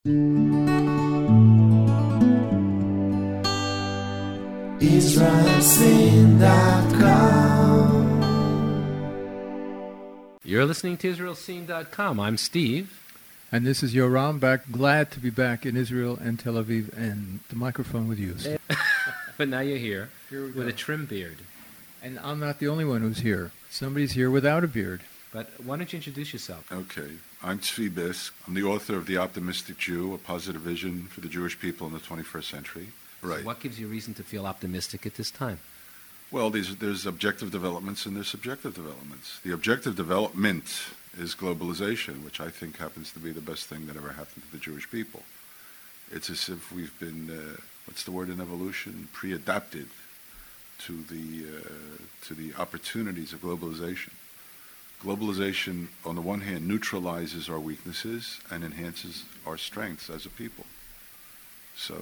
IsraelScene.com. You're listening to IsraelScene.com. I'm Steve. And this is Yoram, back. Glad to be back in Israel and Tel Aviv, and the microphone with you, Steve. But now you're here with a trim beard. And I'm not the only one who's here. Somebody's here without a beard. But why don't you introduce yourself? Okay. I'm Tzvi Bisk. I'm the author of The Optimistic Jew, A Positive Vision for the Jewish People in the 21st Century. Right. So what gives you reason to feel optimistic at this time? Well, there's objective developments and there's subjective developments. The objective development is globalization, which I think happens to be the best thing that ever happened to the Jewish people. It's as if we've been, what's the word in evolution, pre-adapted to the opportunities of globalization. Globalization, on the one hand, neutralizes our weaknesses and enhances our strengths as a people. So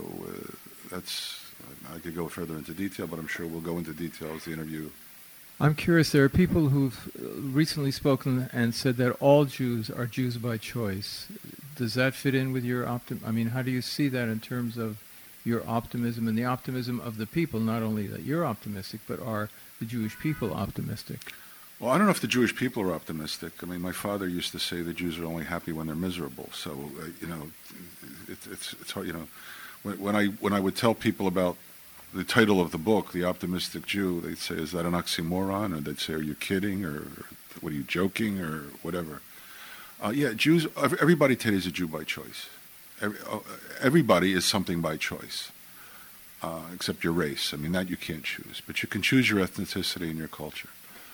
I could go further into detail, but I'm sure we'll go into detail as the interview. I'm curious, there are people who've recently spoken and said that all Jews are Jews by choice. Does that fit in with your how do you see that in terms of your optimism and the optimism of the people, not only that you're optimistic, but are the Jewish people optimistic? Well, I don't know if the Jewish people are optimistic. I mean, my father used to say the Jews are only happy when they're miserable. So, it's hard, When I would tell people about the title of the book, The Optimistic Jew, they'd say, is that an oxymoron? Or they'd say, are you kidding? Or what, are you joking? Or whatever. Jews, everybody today is a Jew by choice. Everybody is something by choice, except your race. I mean, that you can't choose. But you can choose your ethnicity and your culture.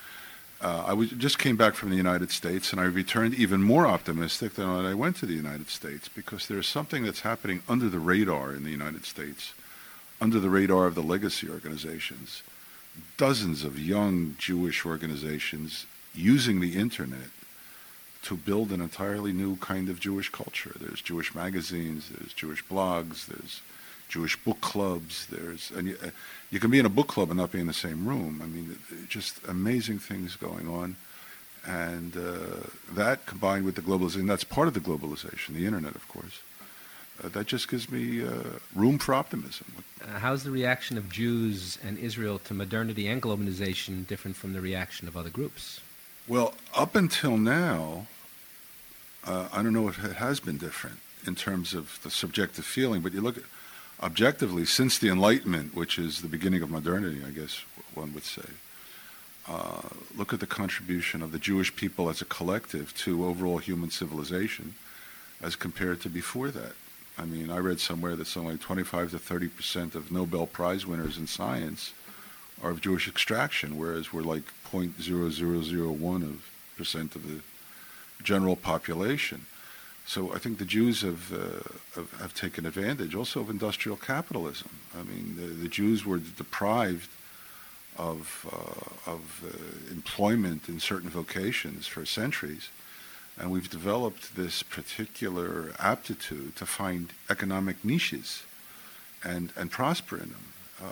I just came back from the United States, and I returned even more optimistic than when I went to the United States, because there's something that's happening under the radar in the United States, under the radar of the legacy organizations. Dozens of young Jewish organizations using the internet to build an entirely new kind of Jewish culture. There's Jewish magazines, there's Jewish blogs, there's Jewish book clubs. You can be in a book club and not be in the same room. I mean, just amazing things going on. And that combined with the globalization, that's part of the globalization, the internet, of course. That just gives me room for optimism. How's the reaction of Jews and Israel to modernity and globalization different from the reaction of other groups? Well, up until now, I don't know if it has been different in terms of the subjective feeling, but you look at objectively, since the Enlightenment, which is the beginning of modernity, I guess one would say, look at the contribution of the Jewish people as a collective to overall human civilization as compared to before that. I mean, I read somewhere that something like 25 to 30% of Nobel Prize winners in science are of Jewish extraction, whereas we're like 0.0001% of the general population. So I think the Jews have taken advantage also of industrial capitalism. I mean, the Jews were deprived of employment in certain vocations for centuries, and we've developed this particular aptitude to find economic niches and prosper in them.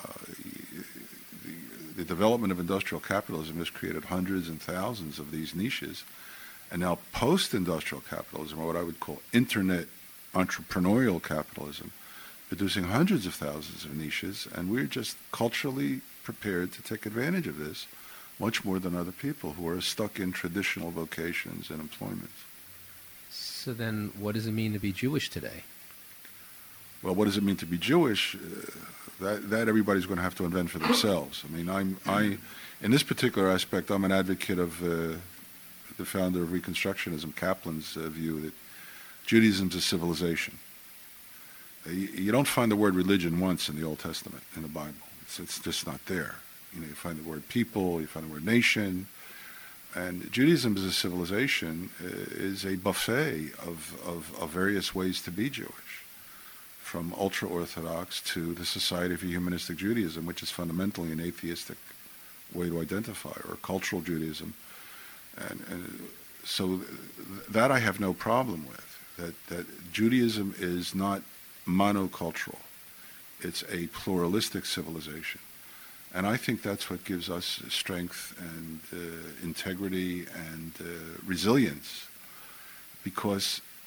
The development of industrial capitalism has created hundreds and thousands of these niches. And now post-industrial capitalism, or what I would call internet entrepreneurial capitalism, producing hundreds of thousands of niches, and we're just culturally prepared to take advantage of this much more than other people who are stuck in traditional vocations and employment. So then what does it mean to be Jewish today? Well, what does it mean to be Jewish? That everybody's going to have to invent for themselves. I mean, I in this particular aspect, I'm an advocate of the founder of Reconstructionism, Kaplan's view that Judaism's a civilization. You don't find the word religion once in the Old Testament, in the Bible. It's just not there. You find the word people, you find the word nation, and Judaism as a civilization is a buffet of various ways to be Jewish, from ultra-Orthodox to the Society for Humanistic Judaism, which is fundamentally an atheistic way to identify, or cultural Judaism. And so that I have no problem with, that Judaism is not monocultural. It's a pluralistic civilization. And I think that's what gives us strength and integrity and resilience, because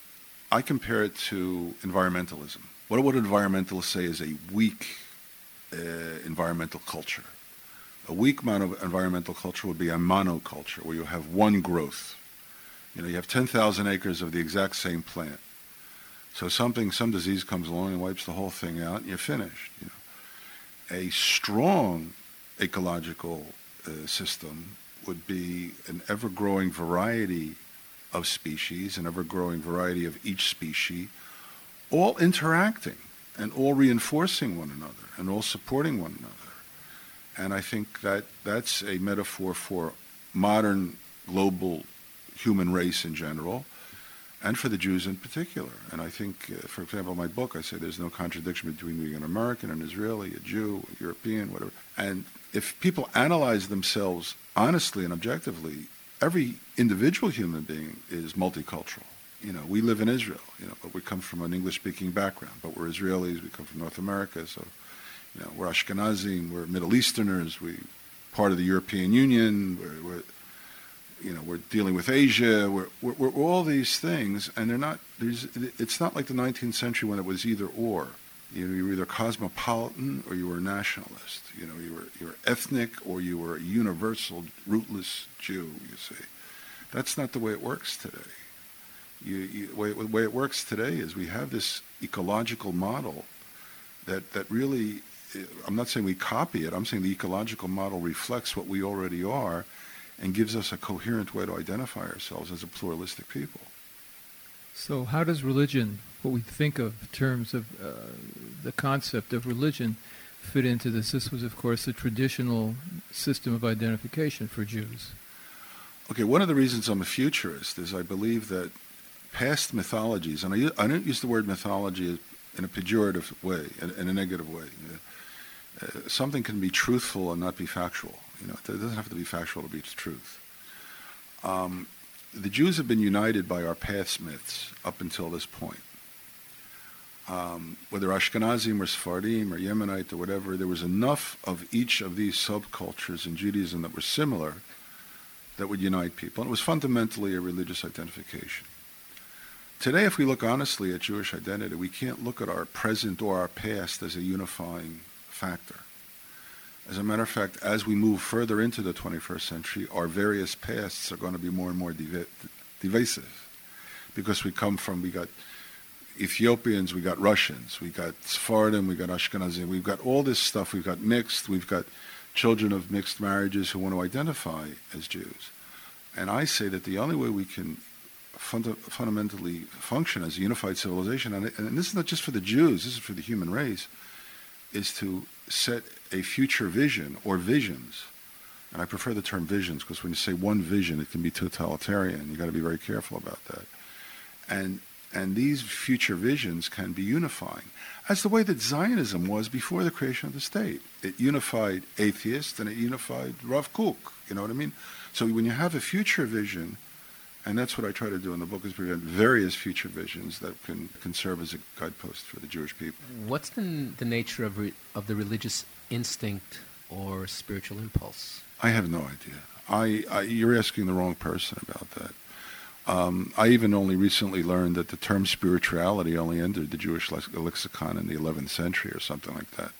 I compare it to environmentalism. What would environmentalists say is a weak environmental culture? A weak environmental culture would be a monoculture, where you have one growth. You know, you have 10,000 acres of the exact same plant. So some disease comes along and wipes the whole thing out, and you're finished. You know, a strong ecological system would be an ever-growing variety of species, an ever-growing variety of each species, all interacting and all reinforcing one another and all supporting one another. And I think that that's a metaphor for modern global human race in general, and for the Jews in particular. And I think, for example, in my book, I say there's no contradiction between being an American, an Israeli, a Jew, a European, whatever. And if people analyze themselves honestly and objectively, every individual human being is multicultural. You know, we live in Israel, you know, but we come from an English-speaking background. But we're Israelis, we come from North America, so, you know, we're Ashkenazim, we're Middle Easterners, we're part of the European Union, we're dealing with Asia, we're all these things, and it's not like the 19th century when it was either or. You know, you were either cosmopolitan or you were a nationalist. You know, you were ethnic or you were a universal, rootless Jew, you see. That's not the way it works today. The way it works today is we have this ecological model that really, I'm not saying we copy it, I'm saying the ecological model reflects what we already are and gives us a coherent way to identify ourselves as a pluralistic people. So how does religion, what we think of in terms of the concept of religion, fit into this? This was, of course, a traditional system of identification for Jews. Okay, one of the reasons I'm a futurist is I believe that past mythologies, and I don't use the word mythology in a pejorative way, in a negative way. Something can be truthful and not be factual. You know, it doesn't have to be factual to be the truth. The Jews have been united by our past myths up until this point. Whether Ashkenazim or Sephardim or Yemenite or whatever, there was enough of each of these subcultures in Judaism that were similar that would unite people. And it was fundamentally a religious identification. Today, if we look honestly at Jewish identity, we can't look at our present or our past as a unifying factor. As a matter of fact, as we move further into the 21st century, our various pasts are going to be more and more divisive. Because we got Ethiopians, we got Russians, we got Sephardim, we got Ashkenazim, we've got all this stuff, we've got mixed, we've got children of mixed marriages who want to identify as Jews. And I say that the only way we can fundamentally function as a unified civilization, and this is not just for the Jews, this is for the human race, is to set a future vision or visions. And I prefer the term visions because when you say one vision, it can be totalitarian. You've got to be very careful about that. And these future visions can be unifying, as the way that Zionism was before the creation of the state. It unified atheists and it unified Rav Kook, you know what I mean? So when you have a future vision, and that's what I try to do in the book, is present various future visions that can serve as a guidepost for the Jewish people. What's the nature of the religious instinct or spiritual impulse? I have no idea. You're asking the wrong person about that. I even only recently learned that the term spirituality only entered the Jewish lexicon in the 11th century or something like that.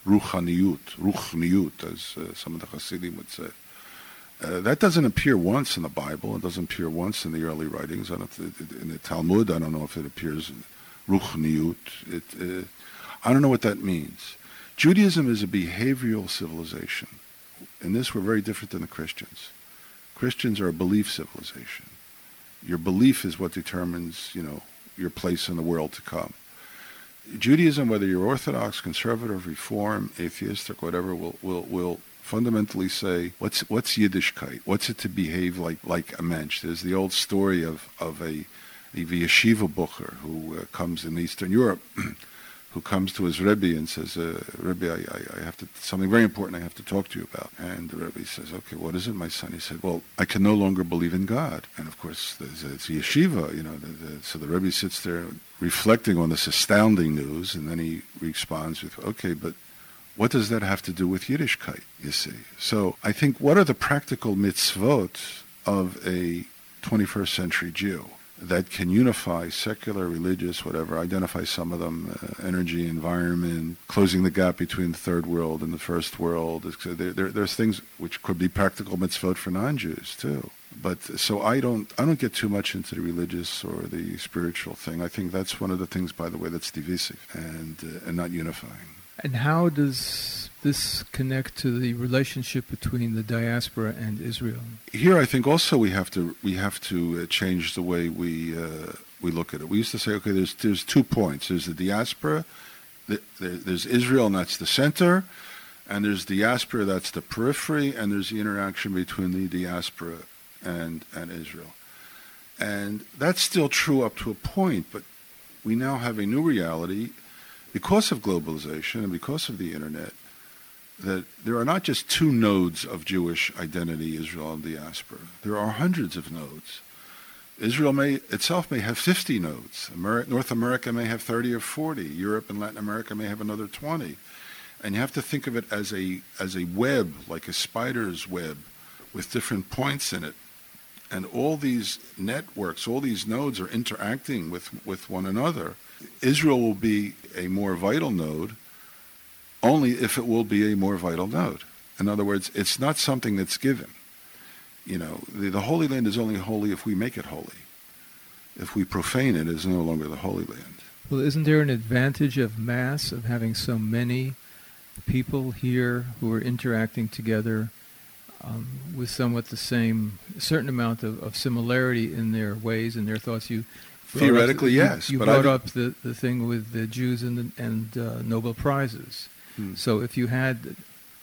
Ruchniyut, as some of the Hasidim would say. That doesn't appear once in the Bible. It doesn't appear once in the early writings. In the Talmud, I don't know if it appears in Ruchniyut. I don't know what that means. Judaism is a behavioral civilization. In this, we're very different than the Christians. Christians are a belief civilization. Your belief is what determines, your place in the world to come. Judaism, whether you're Orthodox, conservative, Reform, atheistic, whatever, will fundamentally say, what's Yiddishkeit? What's it to behave like a mensch? There's the old story of a yeshiva bucher who comes in Eastern Europe, who comes to his Rebbe and says, Rebbe, I have something very important I have to talk to you about. And the Rebbe says, okay, what is it, my son? He said, well, I can no longer believe in God. And of course, it's a yeshiva, so the Rebbe sits there reflecting on this astounding news, and then he responds with, okay, but what does that have to do with Yiddishkeit, you see? So I think, what are the practical mitzvot of a 21st century Jew? that can unify secular, religious, whatever, identify some of them, energy, environment, closing the gap between the third world and the first world. There's things which could be practical mitzvot for non-Jews too. But so I don't get too much into the religious or the spiritual thing. I think that's one of the things, by the way, that's divisive and not unifying. And how does this connect to the relationship between the diaspora and Israel? Here, I think also we have to change the way we look at it. We used to say, okay, there's 2 points. There's the diaspora, there's Israel, and that's the center, and there's diaspora, that's the periphery, and there's the interaction between the diaspora and Israel. And that's still true up to a point, but we now have a new reality because of globalization and because of the internet, that there are not just 2 nodes of Jewish identity, Israel and diaspora. There are hundreds of nodes. Israel itself may have 50 nodes. North America may have 30 or 40. Europe and Latin America may have another 20. And you have to think of it as a web, like a spider's web, with different points in it. And all these networks, all these nodes are interacting with one another. Israel will be a more vital node only if it will be a more vital node. In other words, it's not something that's given. You know, the Holy Land is only holy if we make it holy. If we profane it, it is no longer the Holy Land. Well, isn't there an advantage of mass, of having so many people here who are interacting together with somewhat the same, certain amount of similarity in their ways and their thoughts? Theoretically, yes. You brought up the thing with the Jews and Nobel Prizes. So if you had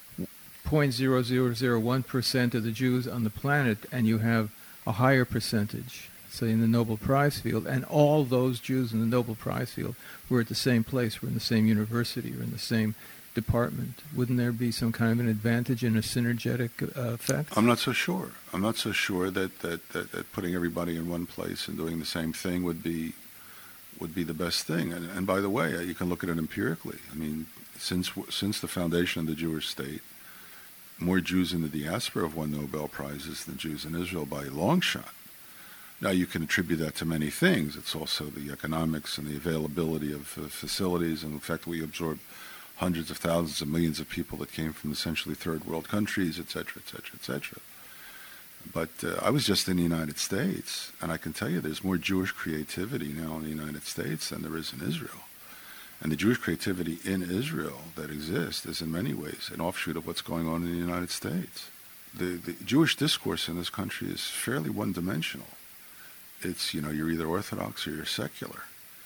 0.0001% of the Jews on the planet and you have a higher percentage, say in the Nobel Prize field, and all those Jews in the Nobel Prize field were at the same place, were in the same university or in the same department, wouldn't there be some kind of an advantage and a synergetic effect? I'm not so sure. I'm not so sure that putting everybody in one place and doing the same thing would be the best thing. And by the way, you can look at it empirically. I mean, since the foundation of the Jewish state, more Jews in the diaspora have won Nobel Prizes than Jews in Israel by a long shot. Now, you can attribute that to many things. It's also the economics and the availability of facilities and the fact that we absorbed hundreds of thousands of millions of people that came from essentially third world countries, et cetera, et cetera, et cetera. But I was just in the United States, and I can tell you there's more Jewish creativity now in the United States than there is in Israel. And the Jewish creativity in Israel that exists is in many ways an offshoot of what's going on in the United States. The Jewish discourse in this country is fairly one-dimensional. It's, you know, you're either Orthodox or you're secular.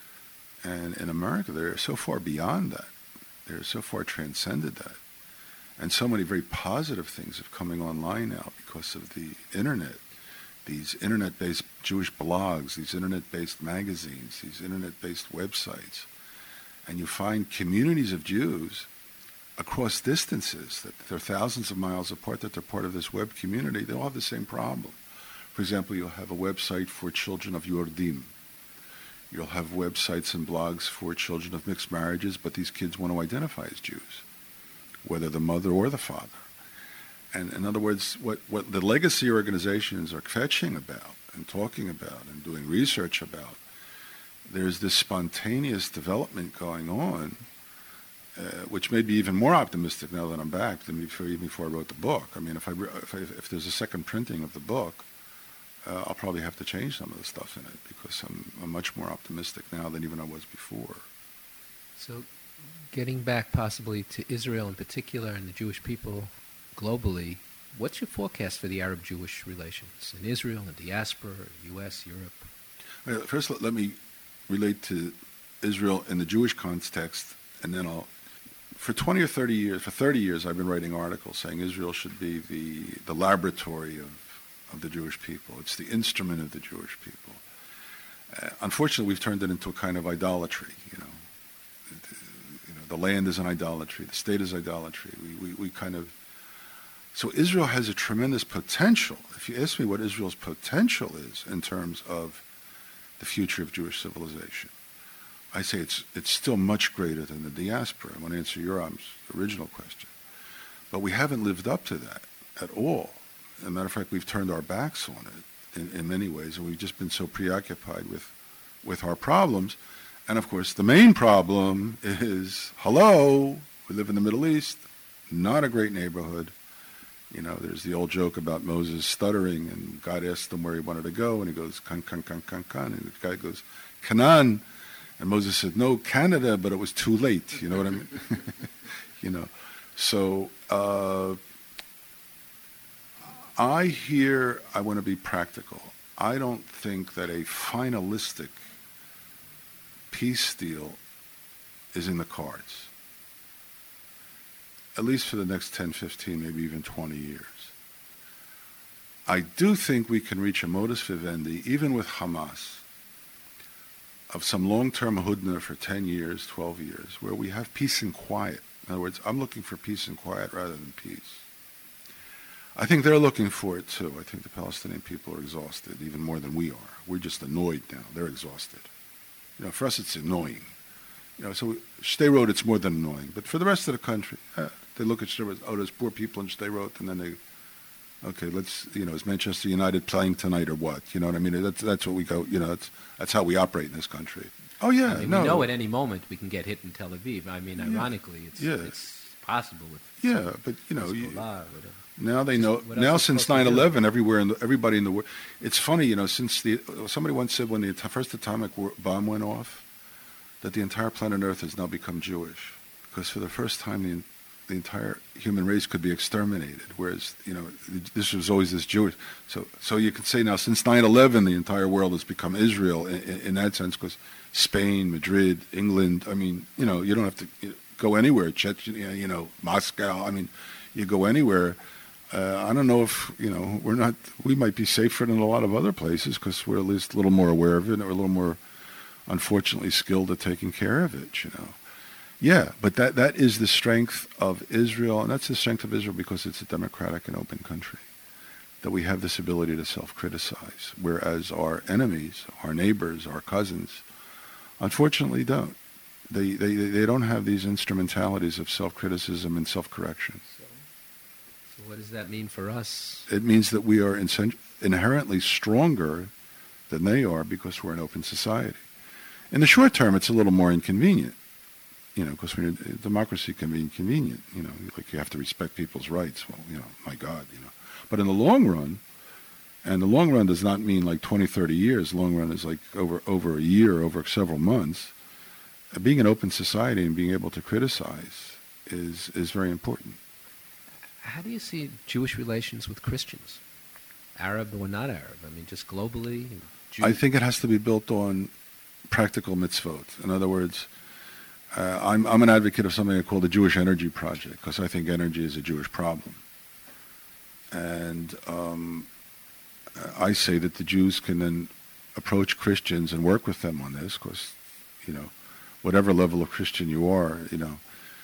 And in America, they're so far beyond that. They're so far transcended that. And so many very positive things are coming online now because of the internet. These internet-based Jewish blogs, these internet-based magazines, these internet-based websites. And you find communities of Jews across distances that they're thousands of miles apart, that they're part of this web community. They all have the same problem. For example, you'll have a website for children of Yordim. You'll have websites and blogs for children of mixed marriages, but these kids want to identify as Jews, whether the mother or the father. And in other words, what the legacy organizations are fetching about and talking about and doing research about, there's this spontaneous development going on, which may be even more optimistic now that I'm back than before I wrote the book. I mean, if there's a second printing of the book, I'll probably have to change some of the stuff in it because I'm much more optimistic now than even I was before. So getting back possibly to Israel in particular and the Jewish people globally, what's your forecast for the Arab-Jewish relations in Israel, in diaspora, U.S., Europe? First, let me relate to Israel in the Jewish context, and then for 20 or 30 years, for 30 years, I've been writing articles saying Israel should be the laboratory of the Jewish people. It's the instrument of the Jewish people. Unfortunately, we've turned it into a kind of idolatry. The land is an idolatry. The state is idolatry. We kind of... So Israel has a tremendous potential. If you ask me what Israel's potential is in terms of the future of Jewish civilization, I say it's still much greater than the diaspora. I want to answer Yoram's original question. But we haven't lived up to that at all. As a matter of fact, we've turned our backs on it. in many ways, and we've just been so preoccupied with our problems. And of course, the main problem is, hello, we live in the Middle East, not a great neighborhood. You know, there's the old joke about Moses stuttering, and God asked him where he wanted to go, and he goes, kan, kan, kan, kan, kan, and the guy goes, Canaan. And Moses said, no, Canada, but it was too late. You know what I mean? You know, so I want to be practical. I don't think that a finalistic peace deal is in the cards, at least for the next 10, 15, maybe even 20 years. I do think we can reach a modus vivendi, even with Hamas, of some long-term hudna for 10 years, 12 years, where we have peace and quiet. In other words, I'm looking for peace and quiet rather than peace. I think they're looking for it too. I think the Palestinian people are exhausted, even more than we are. We're just annoyed now. They're exhausted. You know, for us it's annoying. You know, so Sderot, it's more than annoying. But for the rest of the country, they look at Sderot, oh, there's poor people in Sderot, and then they, okay, let's, you know, is Manchester United playing tonight or what? You know what I mean? That's what we go, you know, that's how we operate in this country. Oh, yeah, I mean, no. we know at any moment we can get hit in Tel Aviv. I mean, ironically, it's possible with but, you know, Hezbollah or whatever. now they know. Now, since 9/11, everybody in the world. It's funny, you know. Since somebody once said when the first atomic bomb went off, that the entire planet Earth has now become Jewish, because for the first time the entire human race could be exterminated. Whereas, you know, this was always this Jewish. So you could say now since 9/11, the entire world has become Israel in that sense, because Spain, Madrid, England. I mean, you know, you don't have to go anywhere. Chechnya, you know, Moscow. I mean, you go anywhere. I don't know if, you know, we might be safer than a lot of other places because we're at least a little more aware of it, and we're a little more, unfortunately, skilled at taking care of it, you know. Yeah, but that is the strength of Israel, and that's the strength of Israel because it's a democratic and open country, that we have this ability to self-criticize, whereas our enemies, our neighbors, our cousins, unfortunately don't. They don't have these instrumentalities of self-criticism and self-correction. So what does that mean for us? It means that we are inherently stronger than they are because we're an open society. In the short term, it's a little more inconvenient, you know, because democracy can be inconvenient, you know, like you have to respect people's rights. Well, you know, my God, you know. But in the long run, and the long run does not mean like 20, 30 years. Long run is like over a year, over several months. Being an open society and being able to criticize is very important. How do you see Jewish relations with Christians, Arab or not Arab? I mean, just globally? I think it has to be built on practical mitzvot. In other words, I'm an advocate of something I call the Jewish Energy Project, because I think energy is a Jewish problem. And I say that the Jews can then approach Christians and work with them on this, because, you know, whatever level of Christian you are, you know,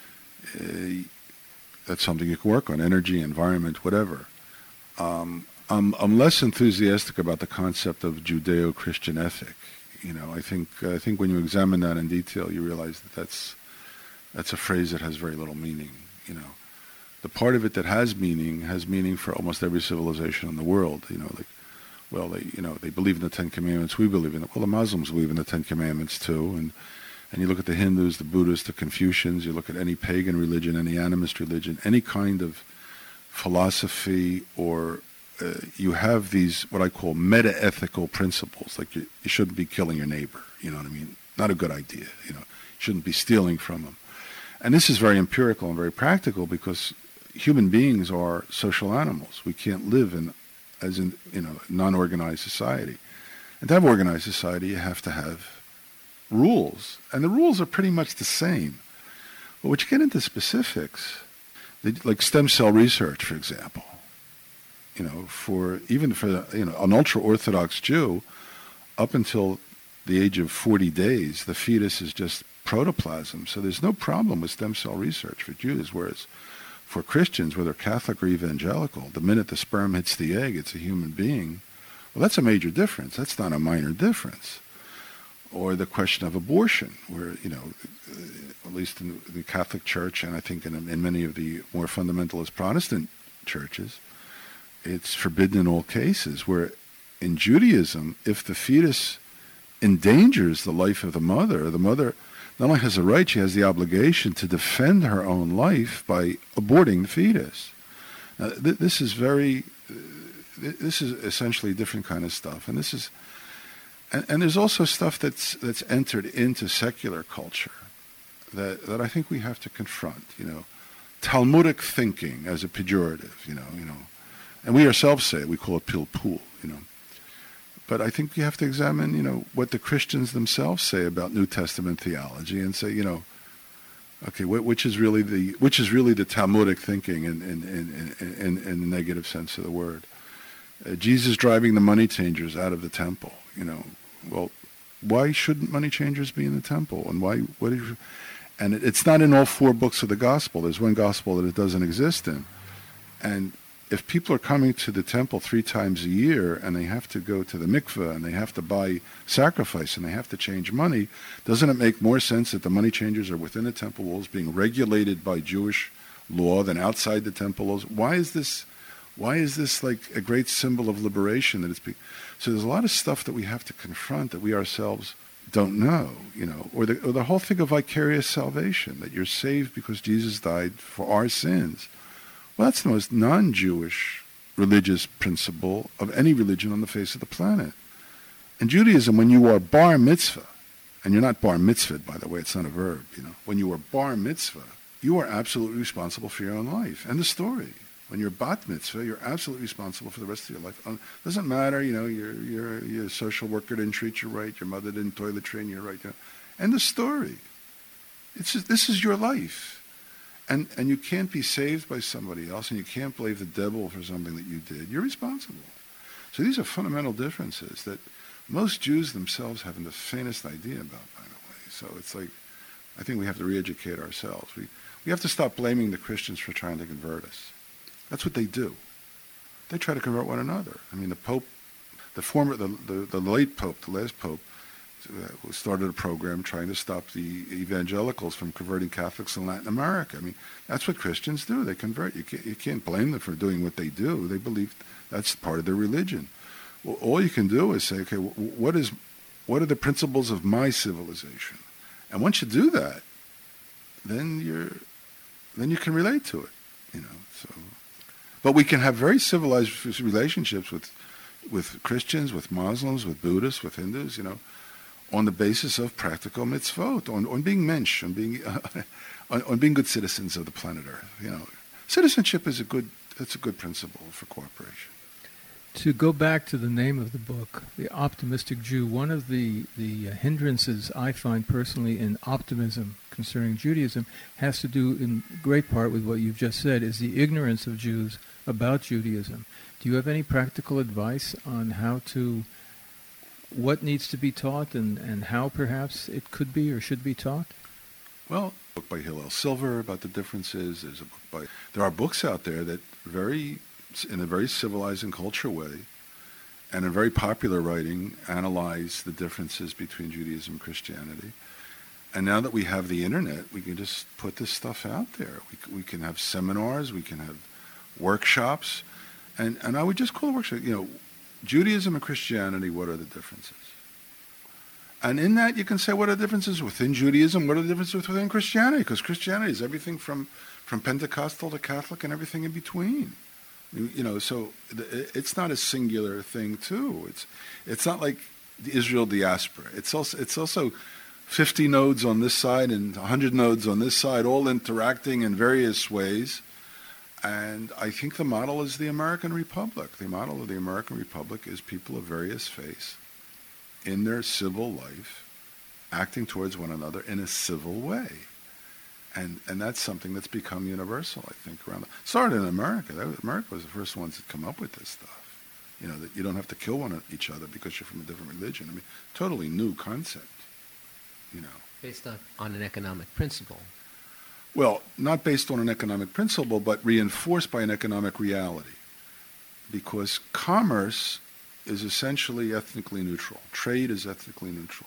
that's something you can work on, energy, environment, whatever. I'm less enthusiastic about the concept of Judeo-Christian ethic. You know, I think when you examine that in detail, you realize that that's a phrase that has very little meaning. You know, the part of it that has meaning for almost every civilization in the world. You know, like, well, they believe in the Ten Commandments. We believe in it. Well, the Muslims believe in the Ten Commandments too, and you look at the Hindus, the Buddhists, the Confucians. You look at any pagan religion, any animist religion, any kind of philosophy, or you have these what I call meta-ethical principles, like you shouldn't be killing your neighbor, you know what I mean? Not a good idea, you know. You shouldn't be stealing from them. And this is very empirical and very practical because human beings are social animals. We can't live in non-organized society. And to have organized society, you have to have rules. And the rules are pretty much the same. But when you get into specifics, like stem cell research, for example, you know, for an ultra-Orthodox Jew, up until the age of 40 days, the fetus is just protoplasm. So there's no problem with stem cell research for Jews, whereas for Christians, whether Catholic or evangelical, the minute the sperm hits the egg, it's a human being. Well, that's a major difference. That's not a minor difference. Or the question of abortion, where, you know, at least in the Catholic Church, and I think in many of the more fundamentalist Protestant churches, it's forbidden in all cases, where in Judaism, if the fetus endangers the life of the mother not only has a right, she has the obligation to defend her own life by aborting the fetus. Now, this is essentially a different kind of stuff, and there's also stuff that's entered into secular culture that I think we have to confront. Talmudic thinking as a pejorative. And we ourselves say it, we call it pilpul. But I think you have to examine, what the Christians themselves say about New Testament theology and say, okay, which is really the Talmudic thinking in the negative sense of the word. Jesus driving the money changers out of the temple. Well, why shouldn't money changers be in the temple? And why? And it's not in all 4 books of the gospel. There's one gospel that it doesn't exist in. And if people are coming to the temple 3 times a year and they have to go to the mikveh and they have to buy sacrifice and they have to change money, doesn't it make more sense that the money changers are within the temple walls being regulated by Jewish law than outside the temple walls? Why is this like a great symbol of liberation that it's so there's a lot of stuff that we have to confront that we ourselves don't know, or the whole thing of vicarious salvation, that you're saved because Jesus died for our sins. Well, that's the most non-Jewish religious principle of any religion on the face of the planet. In Judaism, when you are bar mitzvah, and you're not bar mitzvahed, by the way, it's not a verb, when you are bar mitzvah, you are absolutely responsible for your own life. End of story. When you're bat mitzvah, you're absolutely responsible for the rest of your life. Doesn't matter, you're a social worker didn't treat you right, your mother didn't toilet train you right. End of story. This is your life. And you can't be saved by somebody else, and you can't blame the devil for something that you did. You're responsible. So these are fundamental differences that most Jews themselves haven't the faintest idea about, by the way. So it's like, I think we have to re-educate ourselves. We have to stop blaming the Christians for trying to convert us. That's what they do. They try to convert one another. I mean, the Pope, the late Pope, the last Pope, started a program trying to stop the evangelicals from converting Catholics in Latin America. I mean, that's what Christians do. They convert. You can't blame them for doing what they do. They believe that's part of their religion. Well, all you can do is say, okay, what are the principles of my civilization? And once you do that, then you can relate to it. So. But we can have very civilized relationships with Christians, with Muslims, with Buddhists, with Hindus, on the basis of practical mitzvot, on being mensch, on being good citizens of the planet Earth. Citizenship is a good principle for cooperation. To go back to the name of the book, The Optimistic Jew, one of the hindrances I find personally in optimism concerning Judaism has to do in great part with what you've just said, is the ignorance of Jews about Judaism. Do you have any practical advice on what needs to be taught and how perhaps it could be or should be taught? Well, a book by Hillel Silver about the differences. There are books out there that in a very civilized and cultural way, and in very popular writing, analyze the differences between Judaism and Christianity. And now that we have the internet, we can just put this stuff out there. We can have seminars, we can have workshops, and I would just call it workshop. Judaism and Christianity, what are the differences? And in that, you can say, what are the differences within Judaism? What are the differences within Christianity? Because Christianity is everything from Pentecostal to Catholic and everything in between. So it's not a singular thing, too. It's not like the Israel diaspora. It's also 50 nodes on this side and 100 nodes on this side, all interacting in various ways. And I think the model is the American Republic. The model of the American Republic is people of various faiths in their civil life acting towards one another in a civil way. And that's something that's become universal, I think, around. Started in America. America was the first ones that come up with this stuff. That you don't have to kill each other because you're from a different religion. I mean, totally new concept. Based on an economic principle. Well, not based on an economic principle, but reinforced by an economic reality. Because commerce is essentially ethnically neutral. Trade is ethnically neutral.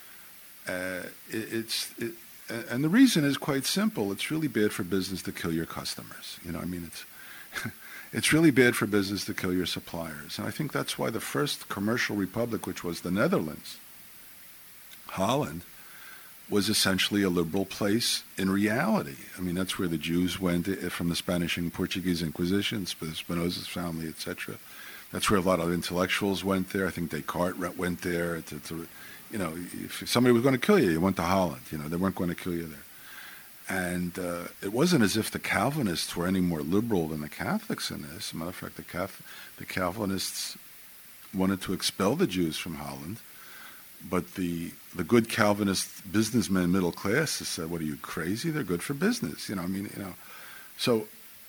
And the reason is quite simple. It's really bad for business to kill your customers. it's really bad for business to kill your suppliers. And I think that's why the first commercial republic, which was the Netherlands, Holland, was essentially a liberal place in reality. I mean, that's where the Jews went from the Spanish and Portuguese Inquisition, Spinoza's family, etc. That's where a lot of intellectuals went there. I think Descartes went there. If somebody was going to kill you, you went to Holland. They weren't going to kill you there. And it wasn't as if the Calvinists were any more liberal than the Catholics in this. As a matter of fact, the Calvinists wanted to expel the Jews from Holland, but the good Calvinist businessmen, middle classes said, "What are you, crazy? They're good for business." So,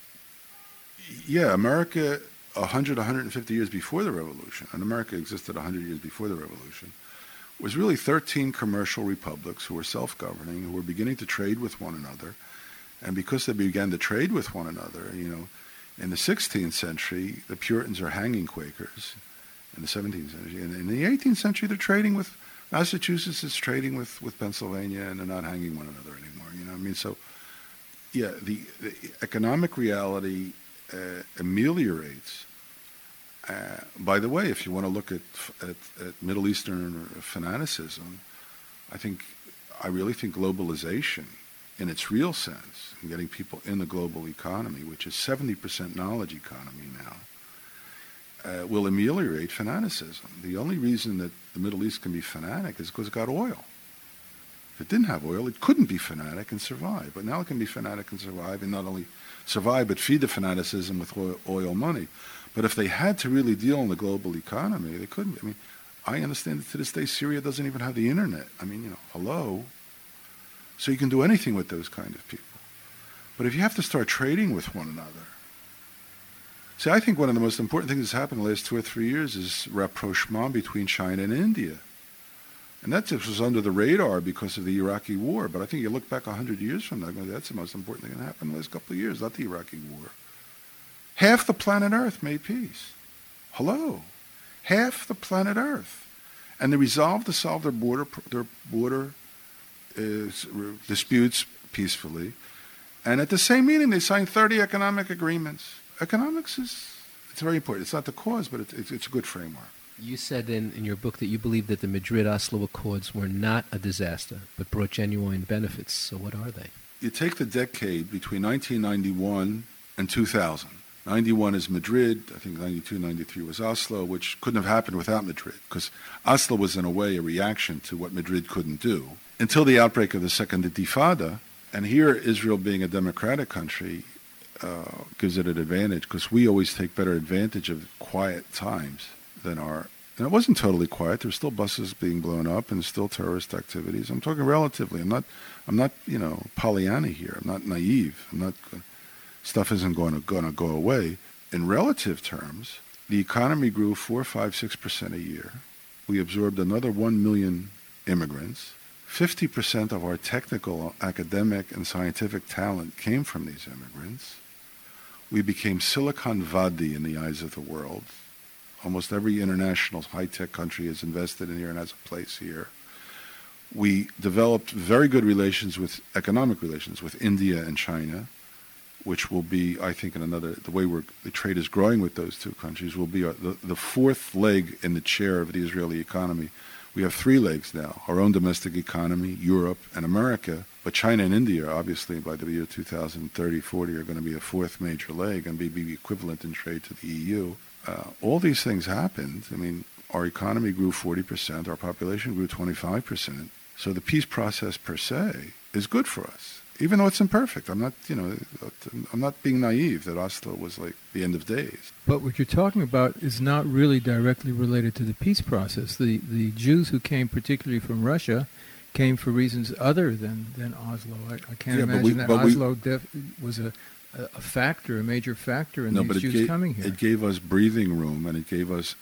yeah, America 150 years before the Revolution, and America existed 100 years before the Revolution, was really 13 commercial republics who were self-governing, who were beginning to trade with one another. And because they began to trade with one another, in the 16th century, the Puritans are hanging Quakers. In the 17th century. And in the 18th century, they're trading with, Massachusetts is trading with Pennsylvania, and they're not hanging one another anymore. So, yeah, the economic reality ameliorates. By the way, if you want to look at Middle Eastern fanaticism, I really think globalization, in its real sense, and getting people in the global economy, which is 70% knowledge economy now, will ameliorate fanaticism. The only reason that the Middle East can be fanatic is because it got oil. If it didn't have oil, it couldn't be fanatic and survive. But now it can be fanatic and survive, and not only survive, but feed the fanaticism with oil money. But if they had to really deal in the global economy, they couldn't. I understand that to this day, Syria doesn't even have the internet. Hello? So you can do anything with those kind of people. But if you have to start trading with one another, see, I think one of the most important things that's happened in the last 2 or 3 years is rapprochement between China and India. And that just was under the radar because of the Iraqi war. But I think you look back 100 years from now, that's the most important thing that happened in the last couple of years, not the Iraqi war. Half the planet Earth made peace. Hello? Half the planet Earth. And they resolved to solve their border disputes peacefully. And at the same meeting, they signed 30 economic agreements. Economics it's very important. It's not the cause, but it's a good framework. You said in your book that you believe that the Madrid-Oslo Accords were not a disaster, but brought genuine benefits. So what are they? You take the decade between 1991 and 2000. 91 is Madrid. I think 92, 93 was Oslo, which couldn't have happened without Madrid, because Oslo was, in a way, a reaction to what Madrid couldn't do. Until the outbreak of the Second Intifada, and here Israel being a democratic country gives it an advantage, because we always take better advantage of quiet times than and it wasn't totally quiet. There's still buses being blown up and still terrorist activities. I'm talking relatively. I'm not Pollyanna here. I'm not naive. Stuff isn't going to go away. In relative terms, the economy grew 4, 5, 6% a year. We absorbed another 1 million immigrants. 50% of our technical, academic, and scientific talent came from these immigrants. We became Silicon Valley in the eyes of the world. Almost every international high-tech country is invested in here and has a place here. We developed very good economic relations with India and China, which will be, I think, the way the trade is growing with those two countries will be the fourth leg in the chair of the Israeli economy. We have 3 legs now: our own domestic economy, Europe, and America. But China and India, obviously, by the year 2030, 40, are going to be a 4th major leg and be equivalent in trade to the EU. All these things happened. Our economy grew 40%, our population grew 25%. So the peace process per se is good for us, even though it's imperfect. I'm not being naive that Oslo was like the end of days. But what you're talking about is not really directly related to the peace process. The Jews who came particularly from Russia came for reasons other than Oslo. I can't imagine that Oslo was a major factor in these Jews coming here. It gave us breathing room, and it gave us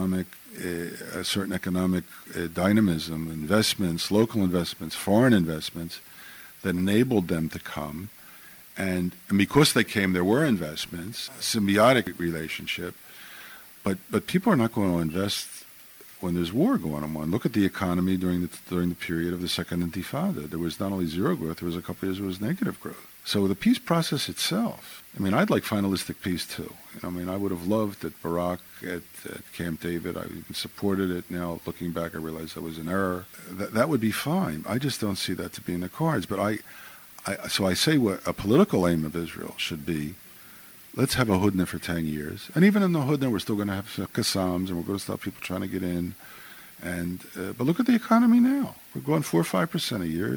a certain economic dynamism, investments, local investments, foreign investments, that enabled them to come. And because they came, there were investments, symbiotic relationship. But people are not going to invest when there's war going on. Look at the economy during the period of the Second Intifada. There was not only zero growth, there was a couple of years where it was negative growth. So the peace process itself, I mean, I'd like finalistic peace too. I mean, I would have loved that Barak at Camp David, I even supported it. Now, looking back, I realize that was an error. That would be fine. I just don't see that to be in the cards. But so I say what a political aim of Israel should be, let's have a Hudna for 10 years. And even in the Hudna, we're still going to have Qassams, and we're going to stop people trying to get in. And but look at the economy now. We're going 4 or 5% a year,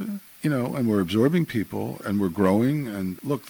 and we're absorbing people, and we're growing. And look,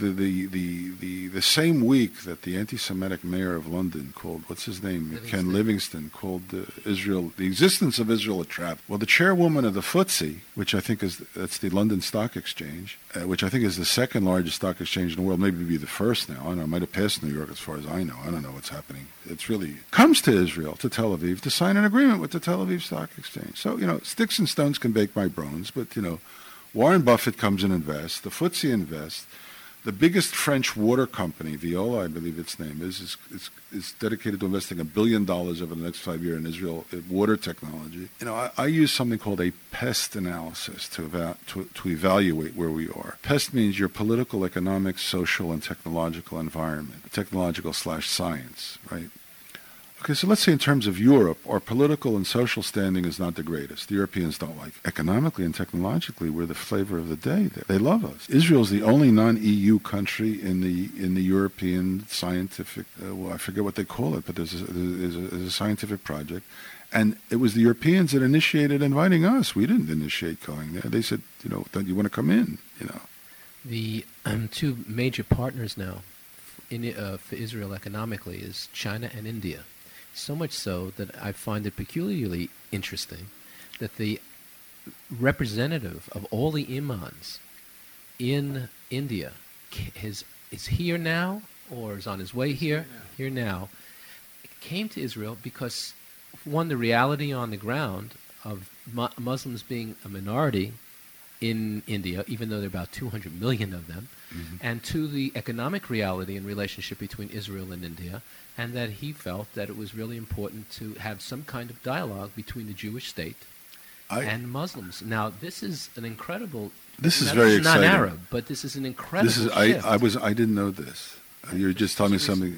the same week that the anti-Semitic mayor of London called, what's his name, Ken Livingstone, called Israel, the existence of Israel a trap. Well, the chairwoman of the FTSE, which I think that's the London Stock Exchange, which I think is the second largest stock exchange in the world, maybe be the first now. I don't know, it might have passed New York as far as I know. I don't know what's happening. It's really comes to Israel, to Tel Aviv, to sign an agreement with the Tel Aviv Stock Exchange. So, sticks and stones can bake my bones, but, Warren Buffett comes and invests, the FTSE invests. The biggest French water company, Veolia, I believe its name is dedicated to investing $1 billion over the next 5 years in Israel water technology. I use something called a PEST analysis to evaluate where we are. PEST means your political, economic, social, and technological environment, technological/science, right? Okay, so let's say in terms of Europe, our political and social standing is not the greatest. The Europeans don't like it. Economically and technologically, we're the flavor of the day. They love us. Israel is the only non-EU country in the European scientific, I forget what they call it, but there's a scientific project. And it was the Europeans that initiated inviting us. We didn't initiate going there. They said, don't you want to come in, The two major partners now for Israel economically is China and India. So much so that I find it peculiarly interesting that the representative of all the imams in India is here now, or is on his way here now, came to Israel because, one, the reality on the ground of Muslims being a minority in India, even though there are about 200 million of them, and two, the economic reality and relationship between Israel and India, and that he felt that it was really important to have some kind of dialogue between the Jewish state and Muslims. Now, this is an incredible... This is very exciting. Not Arab, but this is an incredible shift. I didn't know this. You're just telling me something.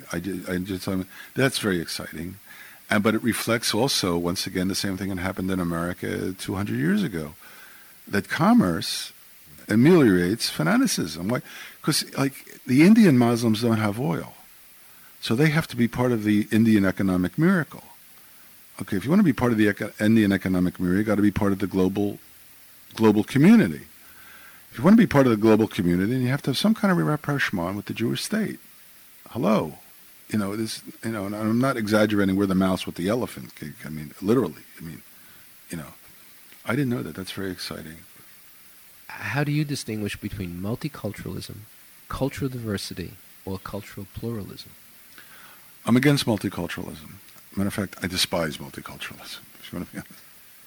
That's very exciting. But it reflects also, once again, the same thing that happened in America 200 years ago, that commerce ameliorates fanaticism. Why? Because the Indian Muslims don't have oil. So they have to be part of the Indian economic miracle. Okay, if you want to be part of the Indian economic miracle, you've got to be part of the global community. If you want to be part of the global community, then you have to have some kind of rapprochement with the Jewish state. Hello. And I'm not exaggerating, we're the mouse with the elephant. I mean, literally. I didn't know that. That's very exciting. How do you distinguish between multiculturalism, cultural diversity, or cultural pluralism? I'm against multiculturalism. Matter of fact, I despise multiculturalism, if you want to be honest.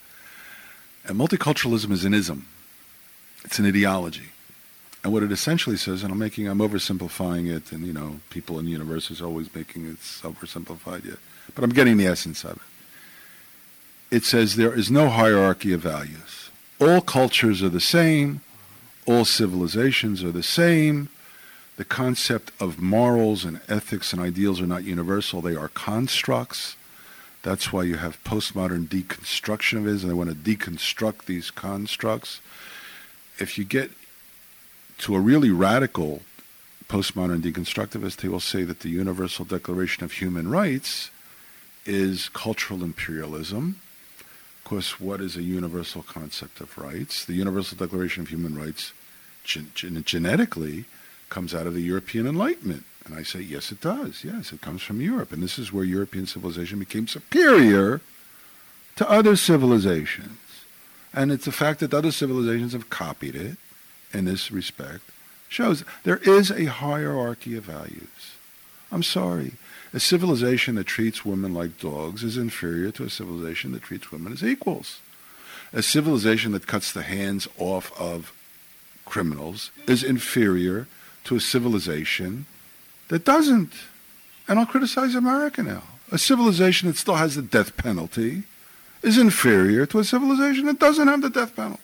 And multiculturalism is an ism. It's an ideology. And what it essentially says, and I'm oversimplifying it, and, people in the universe is always making it oversimplified yet, but I'm getting the essence of it. It says there is no hierarchy of values. All cultures are the same. All civilizations are the same. The concept of morals and ethics and ideals are not universal. They are constructs. That's why you have postmodern deconstruction of it, and they want to deconstruct these constructs. If you get to a really radical postmodern deconstructivist, he will say that the Universal Declaration of Human Rights is cultural imperialism. Of course, what is a universal concept of rights? The Universal Declaration of Human Rights genetically comes out of the European Enlightenment. And I say, yes, it does. Yes, it comes from Europe. And this is where European civilization became superior to other civilizations. And it's the fact that other civilizations have copied it in this respect shows there is a hierarchy of values. I'm sorry. A civilization that treats women like dogs is inferior to a civilization that treats women as equals. A civilization that cuts the hands off of criminals is inferior to a civilization that doesn't. And I'll criticize America now. A civilization that still has the death penalty is inferior to a civilization that doesn't have the death penalty.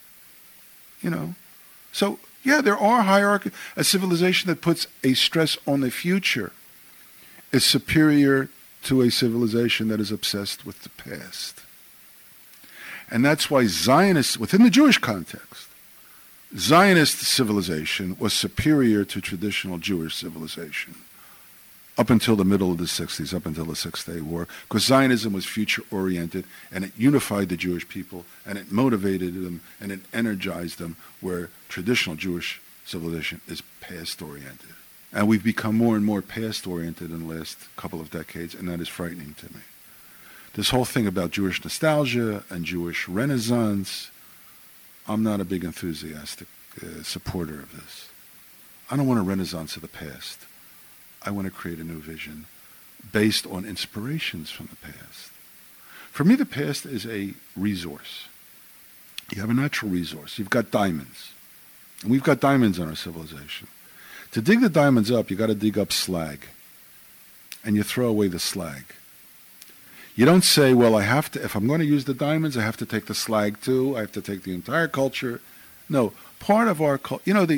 So, yeah, there are hierarchies. A civilization that puts a stress on the future is superior to a civilization that is obsessed with the past. And that's why Zionists, within the Jewish context, Zionist civilization was superior to traditional Jewish civilization up until the middle of the 60s, up until the Six-Day War, because Zionism was future-oriented, and it unified the Jewish people, and it motivated them, and it energized them, where traditional Jewish civilization is past-oriented. And we've become more and more past-oriented in the last couple of decades, and that is frightening to me. This whole thing about Jewish nostalgia and Jewish renaissance, I'm not a big enthusiastic supporter of this. I don't want a renaissance of the past. I want to create a new vision based on inspirations from the past. For me, the past is a resource. You have a natural resource. You've got diamonds. And we've got diamonds in our civilization. To dig the diamonds up, you got to dig up slag. And you throw away the slag. You don't say, well, if I'm going to use the diamonds, I have to take the slag too. I have to take the entire culture. No, part of our culture,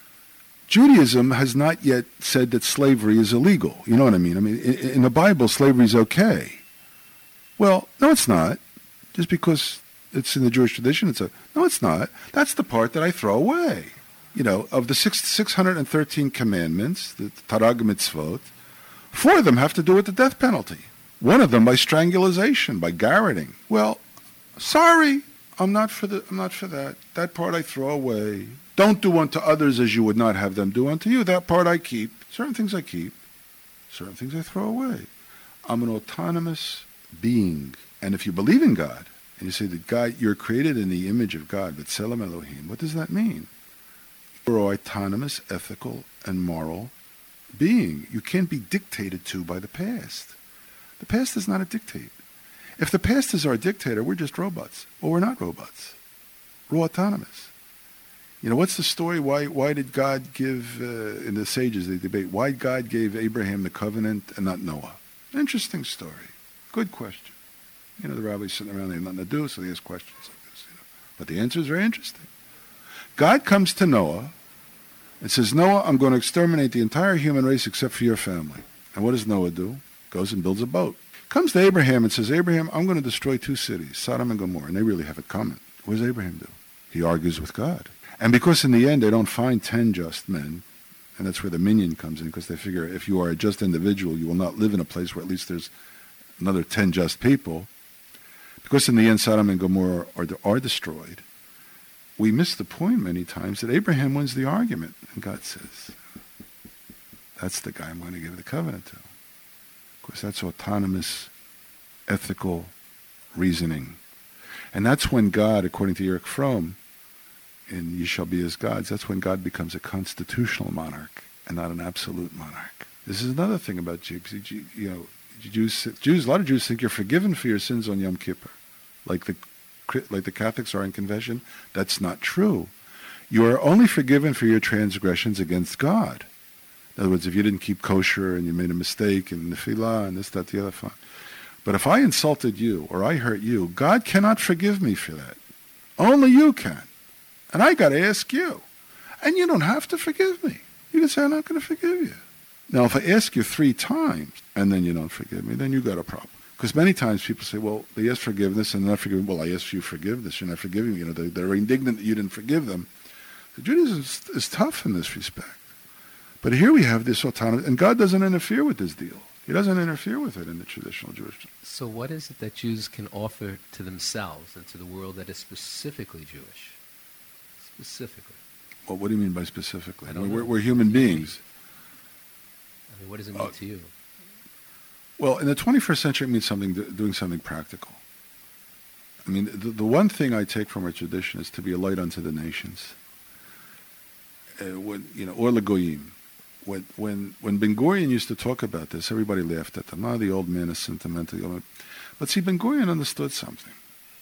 Judaism has not yet said that slavery is illegal. You know what I mean? I mean, in the Bible, slavery is okay. Well, no, it's not. Just because it's in the Jewish tradition, no, it's not. That's the part that I throw away. Of the 613 commandments, the Tarag mitzvot, 4 of them have to do with the death penalty. 1 of them by strangulation, by garroting. Well, sorry, I'm not for that. That part I throw away. Don't do unto others as you would not have them do unto you. That part I keep. Certain things I keep. Certain things I throw away. I'm an autonomous being. And if you believe in God, and you say that God, you're created in the image of God, B'Tselem Elohim, what does that mean? You're an autonomous, ethical, and moral being. You can't be dictated to by the past. The past is not a dictate. If the past is our dictator, we're just robots. Well, we're not robots. We're autonomous. What's the story? Why did God give, in the sages, they debate, why God gave Abraham the covenant and not Noah? Interesting story. Good question. The rabbis sitting around, they have nothing to do, so they ask questions like this. But the answer is very interesting. God comes to Noah and says, Noah, I'm going to exterminate the entire human race except for your family. And what does Noah do? Goes and builds a boat. Comes to Abraham and says, Abraham, I'm going to destroy 2 cities, Sodom and Gomorrah. And they really have it coming. What does Abraham do? He argues with God. And because in the end they don't find 10 just men, and that's where the minion comes in, because they figure if you are a just individual, you will not live in a place where at least there's another 10 just people. Because in the end Sodom and Gomorrah are destroyed, we miss the point many times that Abraham wins the argument. And God says, that's the guy I'm going to give the covenant to. Because that's autonomous, ethical reasoning. And that's when God, according to Erich Fromm, in Ye Shall Be as Gods, that's when God becomes a constitutional monarch and not an absolute monarch. This is another thing about Jews. A lot of Jews think you're forgiven for your sins on Yom Kippur, like the Catholics are in confession. That's not true. You are only forgiven for your transgressions against God. In other words, if you didn't keep kosher and you made a mistake in Nefillah and this, that, the other, fine. But if I insulted you or I hurt you, God cannot forgive me for that. Only you can. And I got to ask you. And you don't have to forgive me. You can say, I'm not going to forgive you. Now, if I ask you 3 times and then you don't forgive me, then you got a problem. Because many times people say, well, they ask forgiveness and they're not forgiving. Well, I asked you forgiveness. You're not forgiving me. They're indignant that you didn't forgive them. So Judaism is tough in this respect. But here we have this autonomy, and God doesn't interfere with this deal. He doesn't interfere with it in the traditional Jewish. So what is it that Jews can offer to themselves and to the world that is specifically Jewish? Specifically. Well, what do you mean by specifically? I don't know. We're human beings. I mean, what does it mean to you? Well, in the 21st century, it means doing something practical. I mean, the one thing I take from our tradition is to be a light unto the nations. Or Lagoyim. When Ben Gurion used to talk about this, everybody laughed at him. The old man is sentimental. But see, Ben Gurion understood something.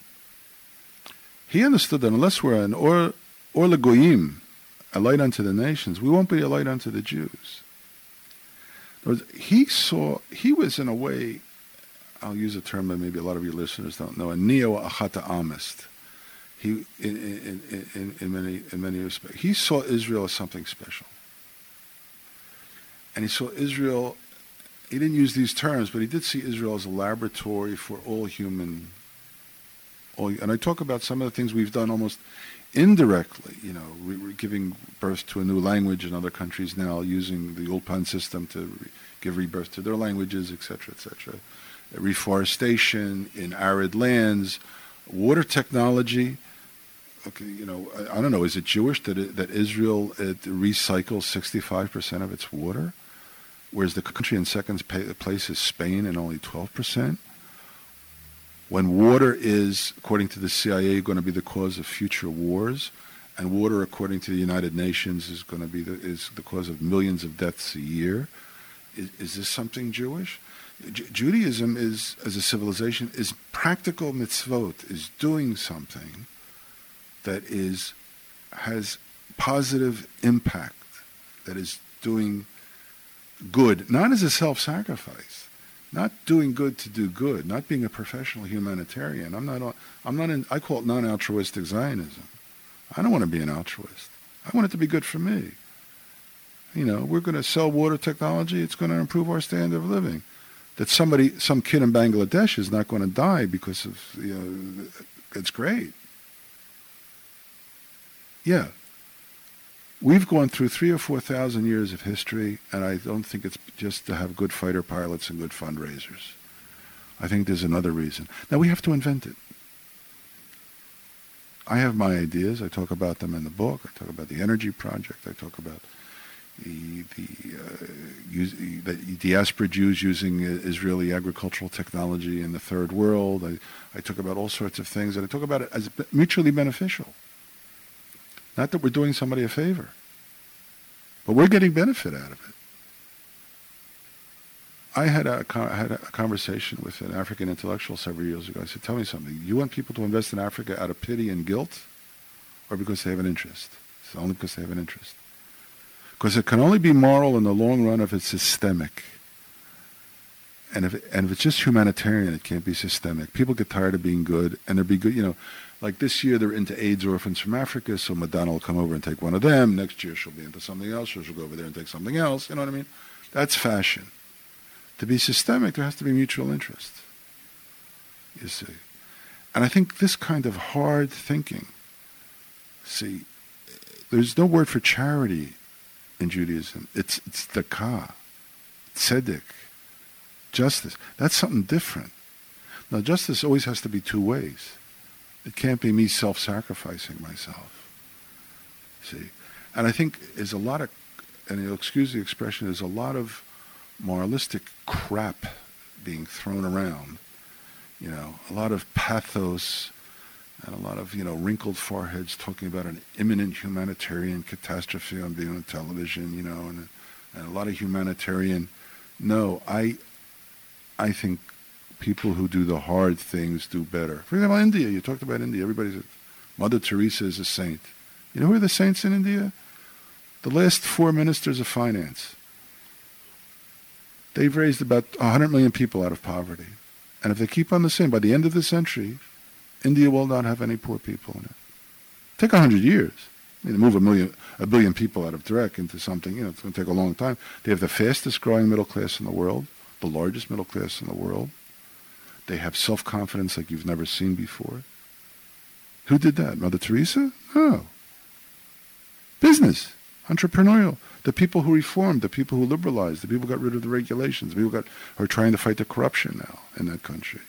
He understood that unless we're an Or Lagoyim, a light unto the nations, we won't be a light unto the Jews. In other words, he was in a way I'll use a term that maybe a lot of your listeners don't know, a neo-Ahata-amist. He, in many respects, he saw Israel as something special. And he saw Israel, he didn't use these terms, but he did see Israel as a laboratory for all human, and I talk about some of the things we've done almost indirectly, giving birth to a new language in other countries now, using the Ulpan system to give rebirth to their languages, etc., etc. Reforestation in arid lands, water technology. Okay, I don't know. Is it Jewish that Israel recycles 65% of its water, whereas the country in second place is Spain and only 12%? When water is, according to the CIA, going to be the cause of future wars, and water, according to the United Nations, is going to be the cause of millions of deaths a year, is this something Jewish? Judaism is, as a civilization, is practical mitzvot, is doing something that has positive impact, that is doing good, not as a self-sacrifice, not doing good to do good, not being a professional humanitarian. I call it non-altruistic Zionism. I don't want to be an altruist. I want it to be good for me. We're going to sell water technology. It's going to improve our standard of living. That some kid in Bangladesh is not going to die because of, it's great. Yeah. We've gone through 3,000 or 4,000 years of history, and I don't think it's just to have good fighter pilots and good fundraisers. I think there's another reason. Now, we have to invent it. I have my ideas. I talk about them in the book. I talk about the energy project. I talk about the diaspora Jews using Israeli agricultural technology in the third world. I talk about all sorts of things, and I talk about it as mutually beneficial. Not that we're doing somebody a favor, but we're getting benefit out of it. I had a conversation with an African intellectual several years ago. I said, tell me something. You want people to invest in Africa out of pity and guilt, or because they have an interest? It's only because they have an interest. Because it can only be moral in the long run if it's systemic. And if it's just humanitarian, it can't be systemic. People get tired of being good, and they'll be good, like this year they're into AIDS orphans from Africa, so Madonna will come over and take one of them. Next year she'll be into something else, or she'll go over there and take something else. You know what I mean? That's fashion. To be systemic, there has to be mutual interest, you see. And I think this kind of hard thinking, see, there's no word for charity in Judaism. It's tzedakah, tzedek, justice. That's something different. Now, justice always has to be two ways. It can't be me self-sacrificing myself, see. And I think there's a lot of, and you'll excuse the expression, there's a lot of moralistic crap being thrown around, a lot of pathos and a lot of, wrinkled foreheads talking about an imminent humanitarian catastrophe on being on television, and a lot of humanitarian. No, I think people who do the hard things do better. For example, India, you talked about India. Mother Teresa is a saint. You know who are the saints in India? The last 4 ministers of finance. They've raised about 100 million people out of poverty. And if they keep on the same, by the end of the century, India will not have any poor people in it. Take 100 years. To move a billion people out of direct into something, it's going to take a long time. They have the fastest growing middle class in the world, the largest middle class in the world. They have self-confidence like you've never seen before. Who did that? Mother Teresa? No. Business, entrepreneurial. The people who reformed, the people who liberalized, the people who got rid of the regulations, the people who are trying to fight the corruption now in that country.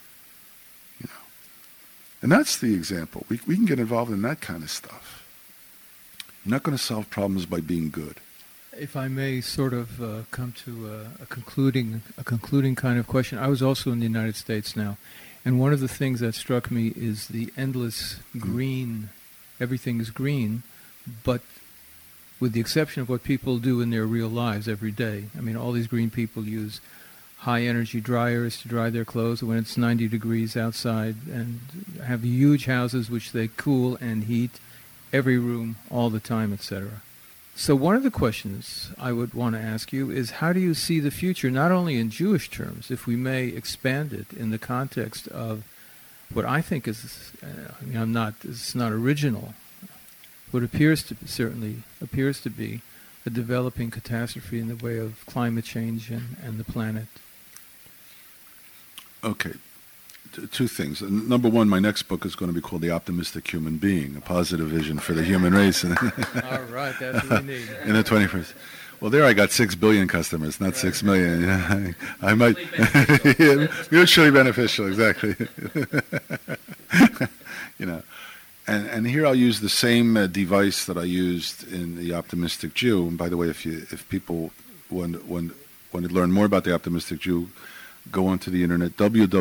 And that's the example. We can get involved in that kind of stuff. You're not going to solve problems by being good. If I may sort of come to a concluding kind of question. I was also in the United States now, and one of the things that struck me is the endless green. Everything is green, but with the exception of what people do in their real lives every day. I mean, all these green people use high-energy dryers to dry their clothes when it's 90 degrees outside, and have huge houses which they cool and heat every room all the time, etc. So one of the questions I would want to ask you is, how do you see the future, not only in Jewish terms, if we may expand it in the context of what I think is, it's not original, what certainly appears to be a developing catastrophe in the way of climate change and the planet. Okay. Two things. Number one, my next book is going to be called The Optimistic Human Being, a positive vision for the human race. All right, that's what we need. In the 21st. Well, there I got 6 billion customers, not 6 million. Yeah, I might. Mutually beneficial, exactly. And here I'll use the same device that I used in The Optimistic Jew. And by the way, if people want to learn more about The Optimistic Jew, go onto the internet,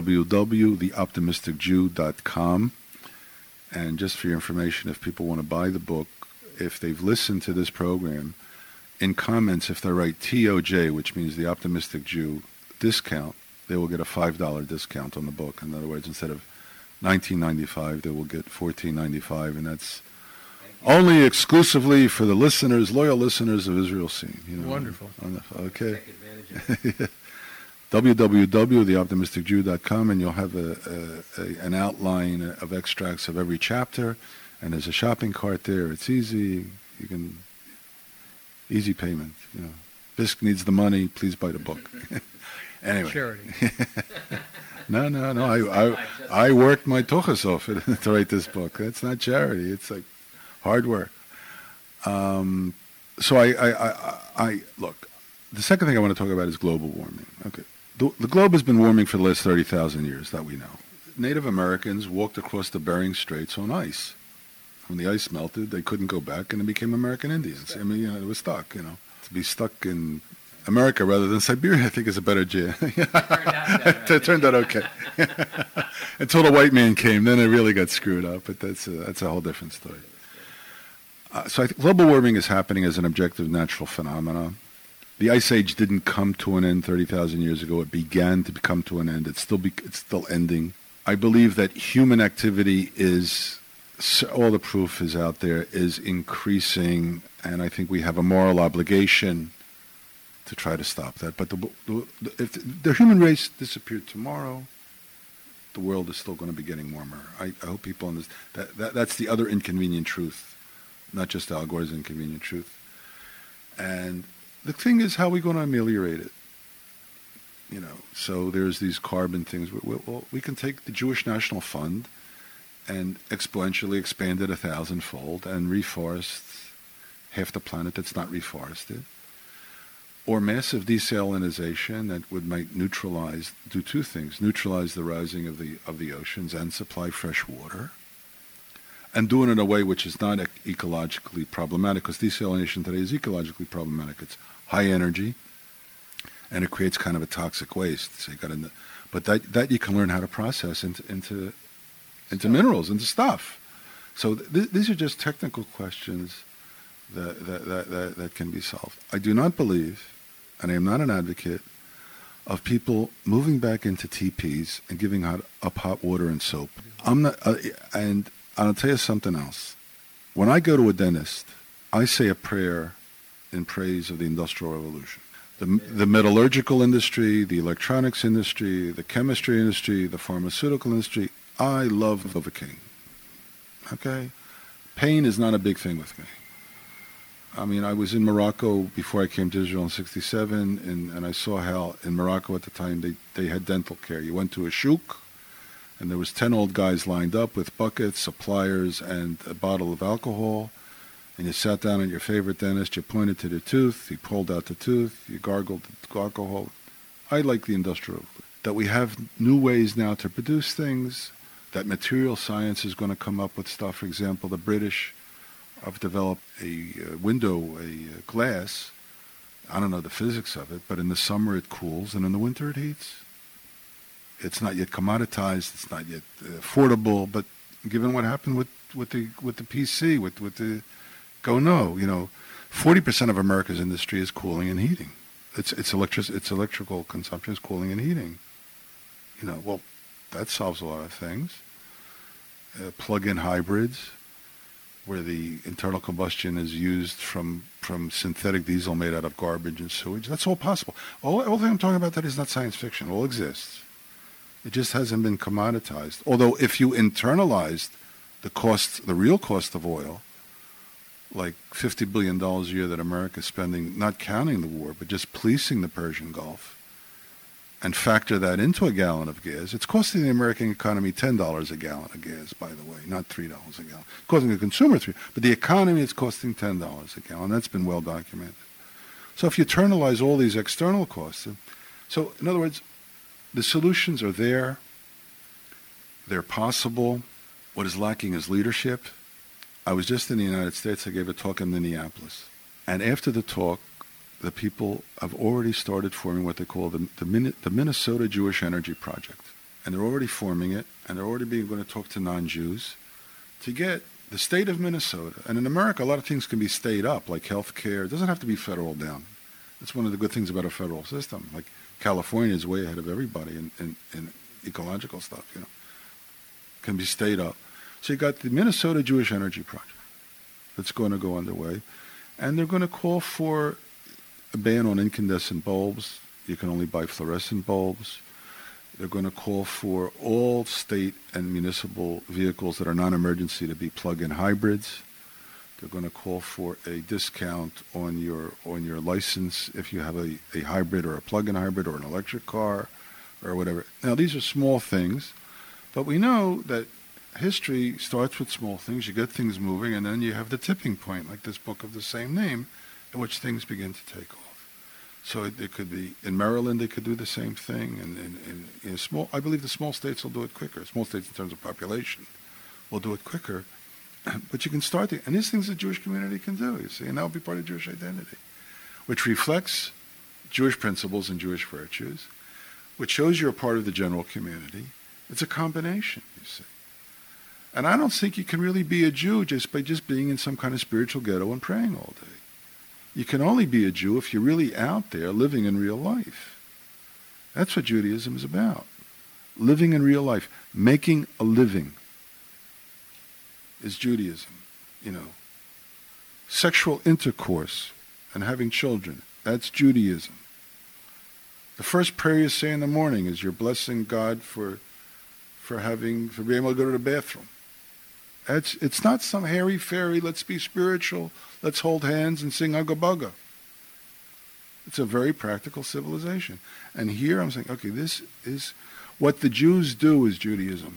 www.theoptimisticjew.com. And just for your information, if people want to buy the book, if they've listened to this program, in comments, if they write TOJ, which means The Optimistic Jew discount, they will get a $5 discount on the book. In other words, instead of $19.95, they will get $14.95, and that's only exclusively for the listeners, loyal listeners of Israel Scene. Wonderful. Okay. www.theoptimisticjew.com, and you'll have an outline of extracts of every chapter, and there's a shopping cart there. It's easy. You can easy payment. Fisk needs the money. Please buy the book. Anyway. Charity. No. I worked my tuchas off to write this book. It's not charity. It's like hard work. So I look. The second thing I want to talk about is global warming. Okay. The globe has been warming for the last 30,000 years, that we know. Native Americans walked across the Bering Straits on ice. When the ice melted, they couldn't go back, and they became American Indians. I mean, they were stuck, To be stuck in America rather than Siberia, I think, is a better job. It turned out okay. Until the white man came, then it really got screwed up, but that's a whole different story. So I think global warming is happening as an objective natural phenomenon. The Ice Age didn't come to an end 30,000 years ago. It began to come to an end. It's still ending. I believe that human activity all the proof is out there, is increasing, and I think we have a moral obligation to try to stop that. But if the human race disappeared tomorrow, the world is still going to be getting warmer. I hope people understand that's the other inconvenient truth, not just Al Gore's inconvenient truth. And the thing is, how are we going to ameliorate it? So there's these carbon things. Well, we can take the Jewish National Fund and exponentially expand it 1,000-fold and reforest half the planet that's not reforested. Or massive desalinization that might do two things: neutralize the rising of the oceans and supply fresh water, and do it in a way which is not ecologically problematic, because desalination today is ecologically problematic. It's high energy, and it creates kind of a toxic waste. So but that you can learn how to process into minerals, into stuff. So these are just technical questions that can be solved. I do not believe, and I am not an advocate, of people moving back into teepees and giving up hot water and soap. I'm not, and I'll tell you something else. When I go to a dentist, I say a prayer in praise of the Industrial Revolution. The metallurgical industry, the electronics industry, the chemistry industry, the pharmaceutical industry, I love Novocaine. Okay? Pain is not a big thing with me. I mean, I was in Morocco before I came to Israel in 1967, and I saw how in Morocco at the time they had dental care. You went to a shuk, and there was 10 old guys lined up with buckets, suppliers, and a bottle of alcohol, and you sat down at your favorite dentist, you pointed to the tooth, he pulled out the tooth, you gargled the alcohol. I like the industrial, that we have new ways now to produce things, that material science is going to come up with stuff. For example, the British have developed a glass. I don't know the physics of it, but in the summer it cools and in the winter it heats. It's not yet commoditized. It's not yet affordable. But given what happened with the PC, with the 40% of America's industry is cooling and heating. It's electrical consumption is cooling and heating. Well, that solves a lot of things. Plug-in hybrids. where the internal combustion is used from synthetic diesel made out of garbage and sewage. That's all possible. All thing I'm talking about that is not science fiction. It all exists. It just hasn't been commoditized. Although if you internalized the real cost of oil, like $50 billion a year that America's spending, not counting the war, but just policing the Persian Gulf, and factor that into a gallon of gas, it's costing the American economy $10 a gallon of gas, by the way, not $3 a gallon. It's costing the consumer $3, but the economy is costing $10 a gallon. That's been well documented. So if you internalize all these external costs, so in other words, the solutions are there. They're possible. What is lacking is leadership. I was just in the United States. I gave a talk in Minneapolis. And after the talk, the people have already started forming what they call the Minnesota Jewish Energy Project. And they're already forming it, and they're already going to talk to non-Jews to get the state of Minnesota. And in America, a lot of things can be state up, like health care. It doesn't have to be federal down. That's one of the good things about a federal system. Like California is way ahead of everybody in ecological stuff, Can be state up. So you got the Minnesota Jewish Energy Project that's going to go underway. And they're going to call for a ban on incandescent bulbs. You can only buy fluorescent bulbs. They're going to call for all state and municipal vehicles that are non-emergency to be plug-in hybrids. They're going to call for a discount on your license if you have a hybrid or a plug-in hybrid or an electric car or whatever. Now, these are small things, but we know that history starts with small things. You get things moving, and then you have the tipping point, like this book of the same name, in which things begin to take off. So it could be in Maryland. They could do the same thing, and in small. I believe the small states will do it quicker. Small states, in terms of population, will do it quicker. But you can start and these things the Jewish community can do. You see, and that will be part of Jewish identity, which reflects Jewish principles and Jewish virtues, which shows you're a part of the general community. It's a combination, you see. And I don't think you can really be a Jew just by being in some kind of spiritual ghetto and praying all day. You can only be a Jew if you're really out there living in real life. That's what Judaism is about. Living in real life. Making a living is Judaism. Sexual intercourse and having children. That's Judaism. The first prayer you say in the morning is you're blessing God for being able to go to the bathroom. It's not some hairy-fairy, let's be spiritual, let's hold hands and sing Ugga Bugga. It's a very practical civilization. And here I'm saying, okay, this is what the Jews do is Judaism.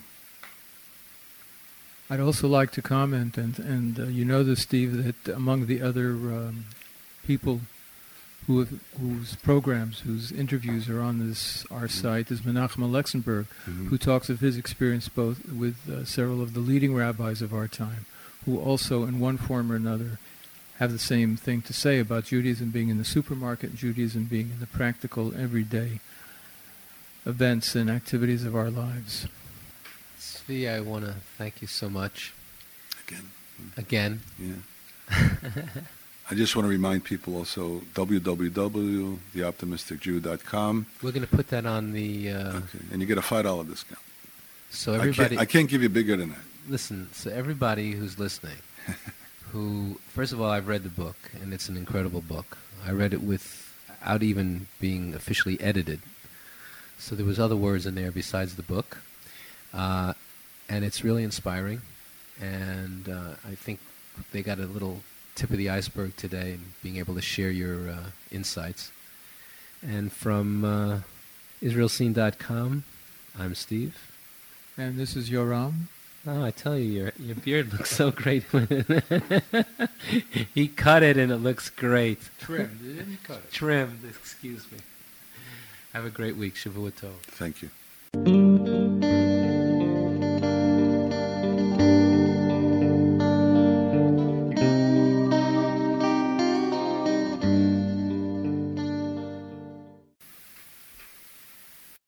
I'd also like to comment, and you know this, Steve, that among the other people whose programs, whose interviews are on our site, is Menachem Alexenberg, who talks of his experience both with several of the leading rabbis of our time, who also, in one form or another, have the same thing to say about Judaism being in the supermarket and Judaism being in the practical, everyday events and activities of our lives. Zvi, I want to thank you so much. Again. Yeah. I just want to remind people also, www.theoptimisticjew.com. We're going to put that on the... Okay, and you get a $5 discount. So everybody... I can't give you bigger than that. Listen, so everybody who's listening, first of all, I've read the book, and it's an incredible book. I read it without even being officially edited. So there was other words in there besides the book. And it's really inspiring. And I think they got a little tip of the iceberg today in being able to share your insights. And from IsraelScene.com, I'm Steve. And this is Yoram. Oh, I tell you, your beard looks so great. He cut it and it looks great. Trimmed, didn't he cut it? Trimmed, excuse me. Have a great week. Shavua Tov. Thank you.